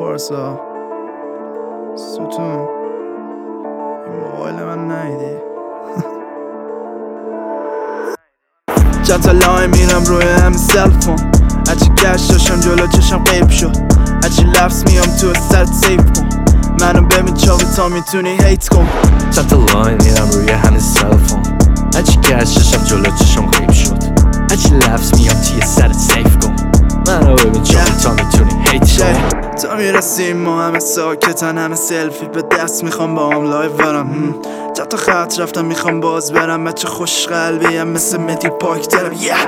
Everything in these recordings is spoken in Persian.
پارسا ستون این موبایل من نایدی چند تا لاین میرم روی همین سلفون هرچی گشت داشتم جلو چشم غیب شد هرچی لفظ میام تو سرت سیف کن منو ببین چاوی تا میتونی هیت کن چند تا لاین میرم روی همین سلفون هرچی گشت داشتم جلو چشم غیب شد هرچی لفظ میام توی سرت سیف کن منو ببین چاوی تا میتونی هیت کن تا میرسیم ما همه ساکتن همه سلفی به دست میخوام با هم لایو برم چند تا خط رفتم میخوام باز برم بچه خوش قلبی هم مثل مدی پاک دارم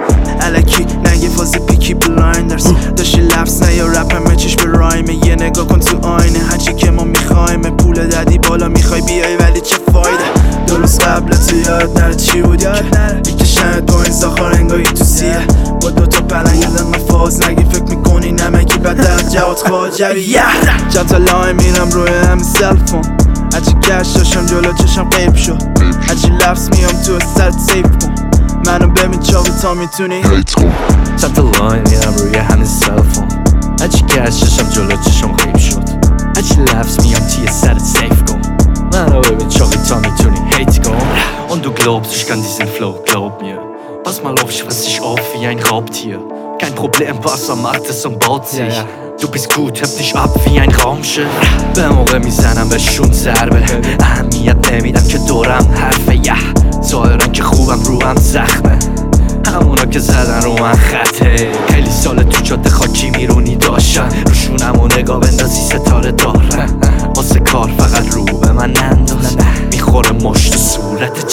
الکی نگه فازی پیکی بلایندرز داشتی لفظ نه یا رپ همه چیش به رایمه یه نگاه کن تو آینه هرچی که ما میخوایم پول دادی بالا میخوای بیای ولی چه فایده درست قبل تو یاد نره چی بود میکشن تو این زاخار انگاهی تو سیه با دوتا پلنگ من فاز نگی فکر میکنی نمکی بدر جواد خواجبی چند تا لاین میرم روی همین سلفون هرچی گشت داشتم جلو چشم غیب شد هرچی لفظ میام تو سرت سیف کن منو ببین چاوی تا میتونی هیت کن چند تا لاین میرم روی همین سلفون هرچی گشت داشتم جلو چشم غیب شد هرچی لفظ میام توی سرت سیف کن منو bebin چاقی تا میتونی هیت کن Und du glaubst, ich kann diesen Flow, glaub mir Pass mal auf, ich fress dich auf wie ein Raubtier Kein Problem, Wasser macht es und baut sich Du bist gut, heb dich ab wie ein Raumschiff به موقع میزنم بهشون ضربه اهمیت نمیدم که دورم حرفه ظاهرن که خوبم روم زخمه همونا که زدن رو من خطه خیلی سال تو جاده خاکی میرونی داشتن روشونم و نگاه بندازی ستاره دارن واسه کار فقط رو به من ننداز میخوره مشت و صورت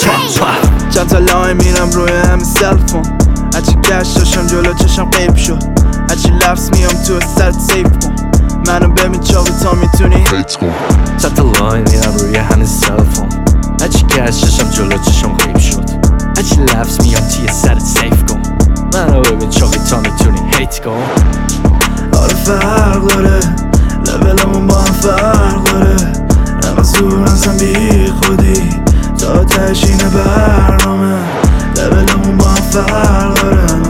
چند تا لاین میرم روی همین سلفون هرچی گشت داشتم جلو چشم غیب شد هرچی لفظ میام تو سرت سیف کن منو ببین چاوی تا میتونی هیت کن چند تا لاین میرم روی همین سلفون هرچی گشت داشتم جلو چشم غیب شد هرچی لفظ میام توی سرت سیف کن منو ببین چاقی تا میتونی هیت کن آره فرق داره لولمون با هم فرق داره نقا زور هستم بی خودی تا تشین برنامه لولمون با هم فرق داره